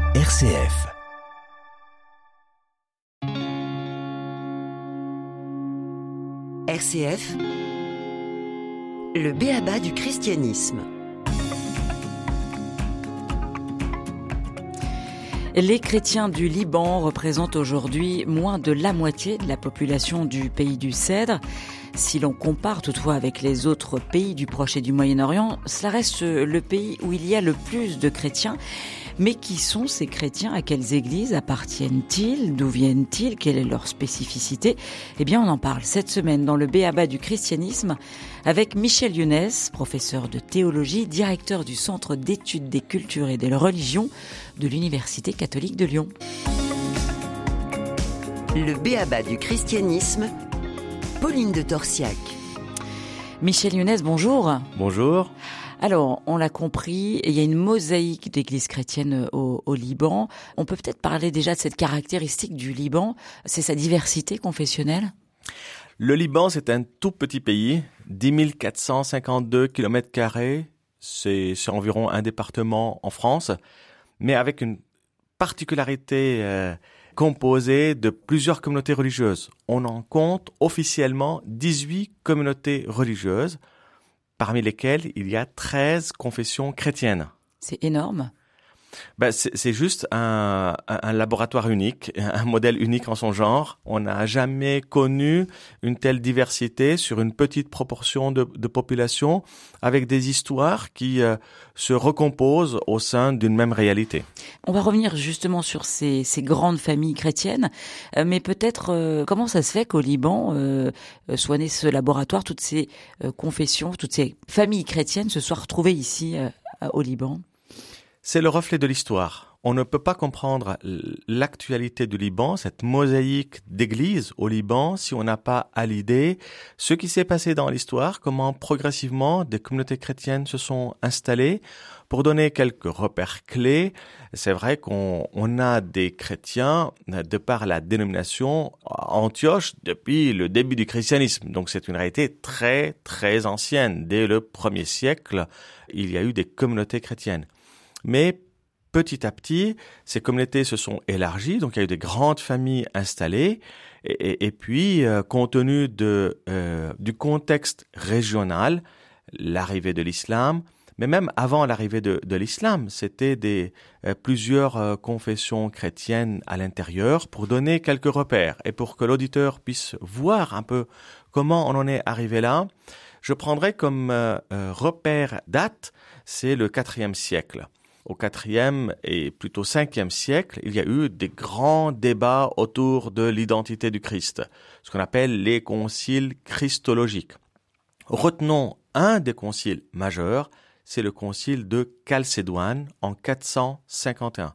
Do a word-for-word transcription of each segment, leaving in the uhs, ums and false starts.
R C F. R C F, le b.a.-ba du christianisme. Les chrétiens du Liban représentent aujourd'hui moins de la moitié de la population du pays du Cèdre. Si l'on compare toutefois avec les autres pays du Proche et du Moyen-Orient, cela reste le pays où il y a le plus de chrétiens. Mais qui sont ces chrétiens? À quelles églises appartiennent-ils? D'où viennent-ils? Quelle est leur spécificité? Eh bien, on en parle cette semaine dans le b.a.-ba du christianisme avec Michel Younes, professeur de théologie, directeur du Centre d'études des cultures et des religions de l'Université catholique de Lyon. Le b.a.-ba du christianisme, Pauline de Torsiac. Michel Younes, bonjour. Bonjour. Alors, on l'a compris, il y a une mosaïque d'églises chrétiennes au, au Liban. On peut peut-être parler déjà de cette caractéristique du Liban, c'est sa diversité confessionnelle? Le Liban, c'est un tout petit pays, dix mille quatre cent cinquante-deux kilomètres carrés, c'est, c'est environ un département en France, mais avec une particularité euh, composée de plusieurs communautés religieuses. On en compte officiellement dix-huit communautés religieuses, parmi lesquelles il y a treize confessions chrétiennes. C'est énorme. Ben, c'est, c'est juste un, un, un laboratoire unique, un modèle unique en son genre. On n'a jamais connu une telle diversité sur une petite proportion de, de population, avec des histoires qui euh, se recomposent au sein d'une même réalité. On va revenir justement sur ces, ces grandes familles chrétiennes, euh, mais peut-être euh, comment ça se fait qu'au Liban euh, soit né ce laboratoire, toutes ces euh, confessions, toutes ces familles chrétiennes se soient retrouvées ici euh, au Liban? C'est le reflet de l'histoire. On ne peut pas comprendre l'actualité du Liban, cette mosaïque d'églises au Liban, si on n'a pas à l'idée ce qui s'est passé dans l'histoire, comment progressivement des communautés chrétiennes se sont installées. Pour donner quelques repères clés, c'est vrai qu'on on a des chrétiens, de par la dénomination, à Antioche depuis le début du christianisme. Donc c'est une réalité très, très ancienne. Dès le premier siècle, il y a eu des communautés chrétiennes. Mais petit à petit, ces communautés se sont élargies, donc il y a eu des grandes familles installées, et, et, et puis, euh, compte tenu de, euh, du contexte régional, l'arrivée de l'islam, mais même avant l'arrivée de, de l'islam, c'était des, euh, plusieurs euh, confessions chrétiennes à l'intérieur pour donner quelques repères, et pour que l'auditeur puisse voir un peu comment on en est arrivé là. Je prendrai comme euh, euh, repère date, c'est le quatrième siècle. Au quatrième et plutôt cinquième siècle, il y a eu des grands débats autour de l'identité du Christ, ce qu'on appelle les conciles christologiques. Retenons un des conciles majeurs, c'est le concile de Chalcédoine en quatre cent cinquante et un.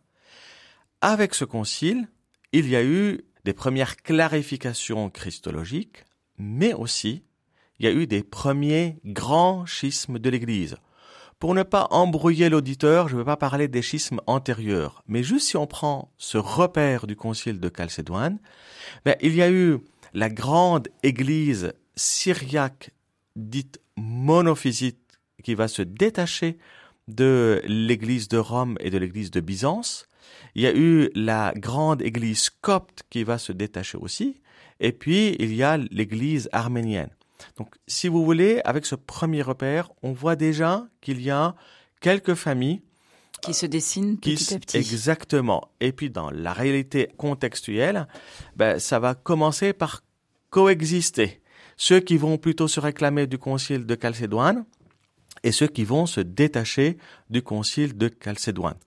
Avec ce concile, il y a eu des premières clarifications christologiques, mais aussi il y a eu des premiers grands schismes de l'Église. Pour ne pas embrouiller l'auditeur, je ne vais pas parler des schismes antérieurs, mais juste si on prend ce repère du concile de Chalcédoine, ben, il y a eu la grande église syriaque dite monophysite qui va se détacher de l'église de Rome et de l'église de Byzance. Il y a eu la grande église copte qui va se détacher aussi, et puis il y a l'église arménienne. Donc, si vous voulez, avec ce premier repère, on voit déjà qu'il y a quelques familles qui se dessinent petit qui, à petit. Exactement. Et puis, dans la réalité contextuelle, ben, ça va commencer par coexister. Ceux qui vont plutôt se réclamer du concile de Chalcédoine et ceux qui vont se détacher du concile de Chalcédoine.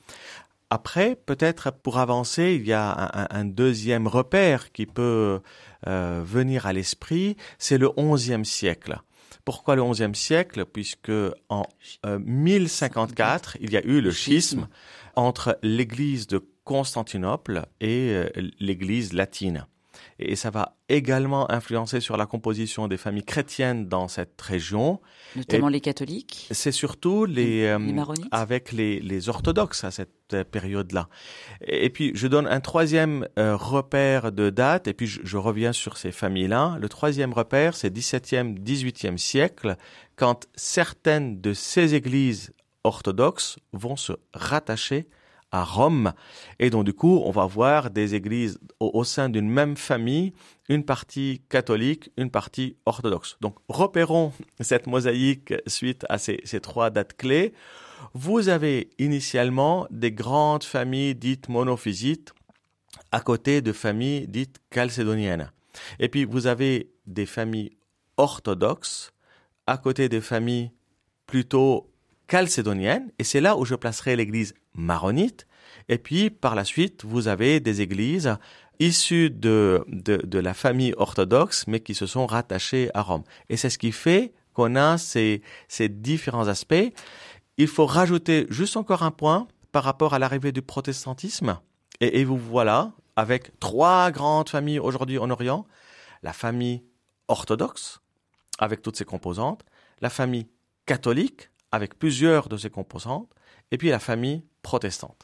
Après, peut-être pour avancer, il y a un, un deuxième repère qui peut euh, venir à l'esprit, c'est le onzième siècle. Pourquoi le onzième siècle? Puisque en euh, mille cinquante-quatre, il y a eu le schisme entre l'église de Constantinople et euh, l'église latine. Et ça va également influencer sur la composition des familles chrétiennes dans cette région. Notamment et les catholiques. C'est surtout les, euh, les maronites. avec les, les orthodoxes à cette euh, période-là. Et, et puis, je donne un troisième euh, repère de date, et puis je, je reviens sur ces familles-là. Le troisième repère, c'est dix-septième, dix-huitième siècle, quand certaines de ces églises orthodoxes vont se rattacher à Rome. Et donc, du coup, on va voir des églises au, au sein d'une même famille, une partie catholique, une partie orthodoxe. Donc, repérons cette mosaïque suite à ces, ces trois dates clés. Vous avez initialement des grandes familles dites monophysites à côté de familles dites chalcédoniennes. Et puis, vous avez des familles orthodoxes à côté des familles plutôt chalcédoniennes. Et c'est là où je placerai l'église maronite. Et puis, par la suite, vous avez des églises issues de, de, de la famille orthodoxe, mais qui se sont rattachées à Rome. Et c'est ce qui fait qu'on a ces, ces différents aspects. Il faut rajouter juste encore un point par rapport à l'arrivée du protestantisme. Et, et vous voilà avec trois grandes familles aujourd'hui en Orient. La famille orthodoxe, avec toutes ses composantes. La famille catholique, avec plusieurs de ses composantes. Et puis la famille protestante.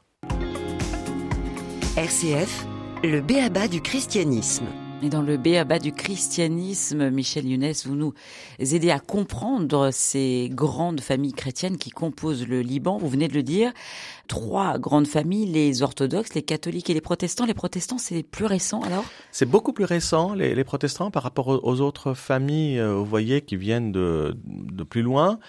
R C F, le b.a.-ba du christianisme. Et dans le b.a.-ba du christianisme, Michel Younes, vous nous aidez à comprendre ces grandes familles chrétiennes qui composent le Liban. Vous venez de le dire, trois grandes familles, les orthodoxes, les catholiques et les protestants. Les protestants, c'est plus récent alors ? C'est beaucoup plus récent, les, les protestants, par rapport aux, aux autres familles, euh, vous voyez, qui viennent de, de plus loin.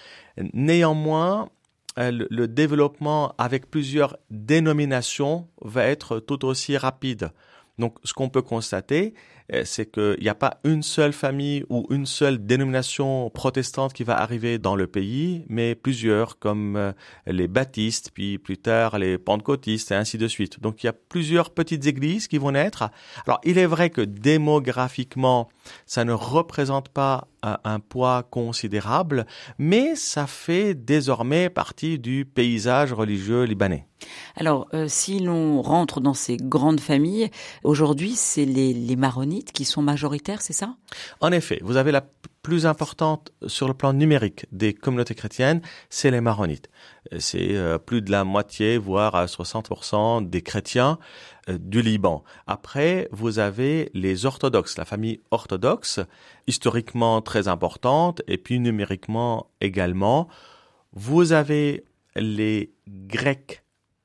Néanmoins, le, le développement avec plusieurs dénominations va être tout aussi rapide. Donc, ce qu'on peut constater, c'est qu'il n'y a pas une seule famille ou une seule dénomination protestante qui va arriver dans le pays, mais plusieurs, comme les baptistes, puis plus tard les pentecôtistes, et ainsi de suite. Donc, il y a plusieurs petites églises qui vont naître. Alors, il est vrai que démographiquement, ça ne représente pas un, un poids considérable, mais ça fait désormais partie du paysage religieux libanais. Alors, euh, si l'on rentre dans ces grandes familles, aujourd'hui, c'est les, les maronites qui sont majoritaires, c'est ça ? En effet, vous avez la p- plus importante sur le plan numérique des communautés chrétiennes, c'est les maronites. C'est euh, plus de la moitié, voire à soixante pour cent des chrétiens euh, du Liban. Après, vous avez les orthodoxes, la famille orthodoxe, historiquement très importante, et puis numériquement également. Vous avez les Grecs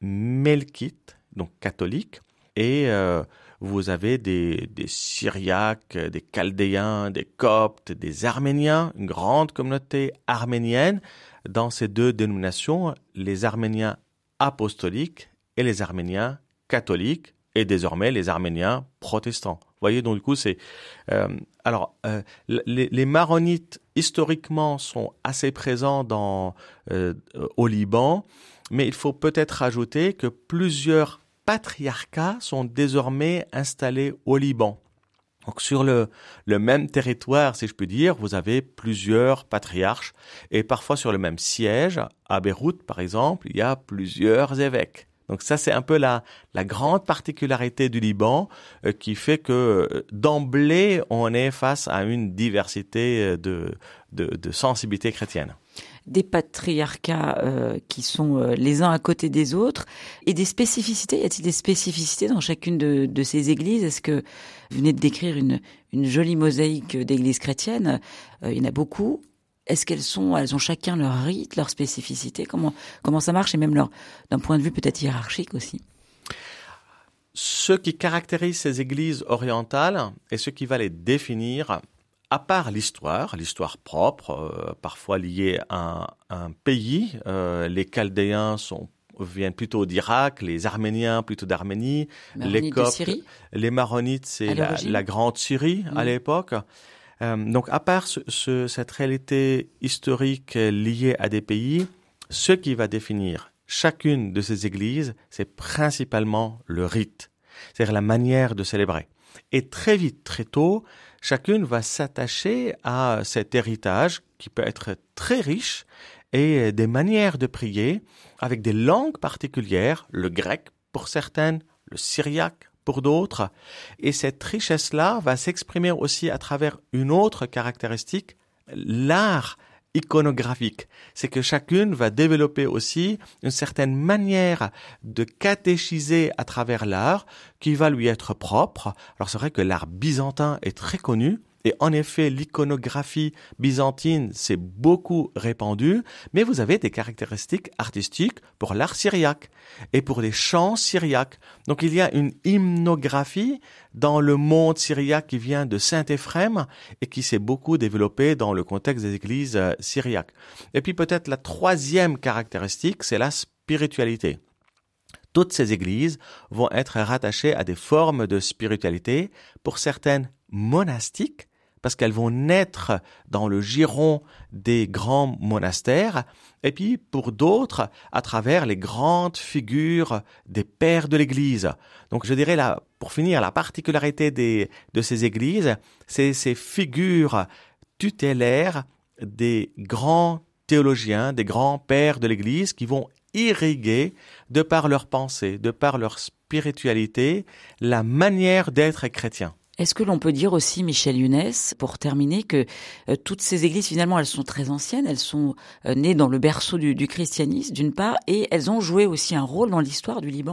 melkites, donc catholiques, et euh, vous avez des, des Syriaques, des Chaldéens, des Coptes, des Arméniens, une grande communauté arménienne dans ces deux dénominations, les Arméniens apostoliques et les Arméniens catholiques, et désormais les Arméniens protestants. Vous voyez, donc du coup, c'est... Euh, alors, euh, les, les maronites, historiquement, sont assez présents dans, euh, au Liban, mais il faut peut-être rajouter que plusieurs patriarcats sont désormais installés au Liban. Donc sur le, le même territoire, si je puis dire, vous avez plusieurs patriarches et parfois sur le même siège, à Beyrouth par exemple, il y a plusieurs évêques. Donc ça, c'est un peu la, la grande particularité du Liban euh, qui fait que euh, d'emblée, on est face à une diversité de, de, de sensibilité chrétienne. Des patriarcats euh, qui sont euh, les uns à côté des autres et des spécificités. Y a-t-il des spécificités dans chacune de, de ces églises ? Est-ce que vous venez de décrire une, une jolie mosaïque d'églises chrétiennes ? euh, Il y en a beaucoup. Est-ce qu'elles sont, elles ont chacun leur rite, leur spécificité ? Comment comment ça marche et même leur d'un point de vue peut-être hiérarchique aussi ? Ce qui caractérise ces églises orientales et ce qui va les définir, à part l'histoire, l'histoire propre, euh, parfois liée à un, un pays, euh, les Chaldéens sont, viennent plutôt d'Irak, les Arméniens plutôt d'Arménie, les Coptes, les Maronites, c'est la, la grande Syrie mmh. à l'époque. Euh, donc, à part ce, ce, cette réalité historique liée à des pays, ce qui va définir chacune de ces églises, c'est principalement le rite, c'est-à-dire la manière de célébrer. Et très vite, très tôt, chacune va s'attacher à cet héritage qui peut être très riche et des manières de prier avec des langues particulières, le grec pour certaines, le syriaque pour d'autres. Et cette richesse-là va s'exprimer aussi à travers une autre caractéristique, l'art iconographique. C'est que chacune va développer aussi une certaine manière de catéchiser à travers l'art qui va lui être propre. Alors c'est vrai que l'art byzantin est très connu Et en effet, l'iconographie byzantine s'est beaucoup répandue, mais vous avez des caractéristiques artistiques pour l'art syriaque et pour les chants syriaques. Donc il y a une hymnographie dans le monde syriaque qui vient de Saint-Éphrem et qui s'est beaucoup développée dans le contexte des églises syriaques. Et puis peut-être la troisième caractéristique, c'est la spiritualité. Toutes ces églises vont être rattachées à des formes de spiritualité, pour certaines monastiques, parce qu'elles vont naître dans le giron des grands monastères, et puis pour d'autres, à travers les grandes figures des pères de l'Église. Donc je dirais, là, pour finir, la particularité des, de ces églises, c'est ces figures tutélaires des grands théologiens, des grands pères de l'Église qui vont irriguer, de par leur pensée, de par leur spiritualité, la manière d'être chrétien. Est-ce que l'on peut dire aussi, Michel Younes, pour terminer, que euh, toutes ces églises, finalement, elles sont très anciennes, elles sont euh, nées dans le berceau du, du christianisme, d'une part, et elles ont joué aussi un rôle dans l'histoire du Liban ?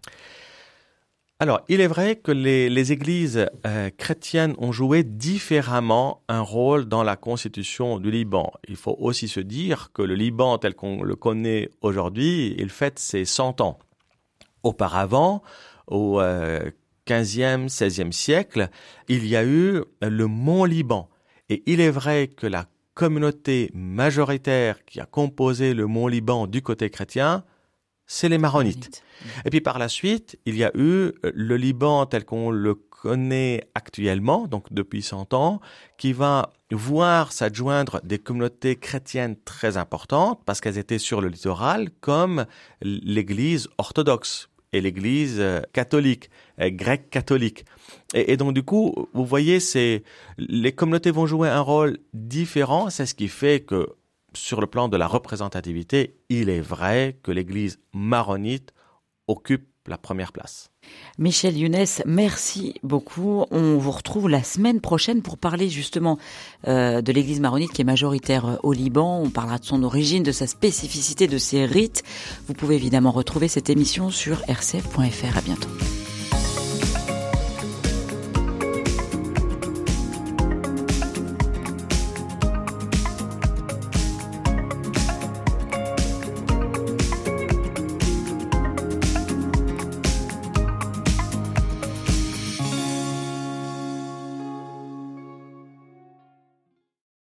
Alors, il est vrai que les, les églises euh, chrétiennes ont joué différemment un rôle dans la constitution du Liban. Il faut aussi se dire que le Liban, tel qu'on le connaît aujourd'hui, il fête ses cent ans. Auparavant, au euh, quinzième, seizième siècle, il y a eu le Mont Liban. Et il est vrai que la communauté majoritaire qui a composé le Mont Liban du côté chrétien, c'est les Maronites. Et puis par la suite, il y a eu le Liban tel qu'on le connaît actuellement, donc depuis cent ans, qui va voir s'adjoindre des communautés chrétiennes très importantes parce qu'elles étaient sur le littoral, comme l'Église orthodoxe et l'Église catholique, grecque catholique. Et, et donc du coup, vous voyez, c'est les communautés vont jouer un rôle différent. C'est ce qui fait que sur le plan de la représentativité, il est vrai que l'Église maronite occupe la première place. Michel Younes, merci beaucoup. On vous retrouve la semaine prochaine pour parler justement euh, de l'Église maronite qui est majoritaire au Liban. On parlera de son origine, de sa spécificité, de ses rites. Vous pouvez évidemment retrouver cette émission sur r c f point f r. À bientôt.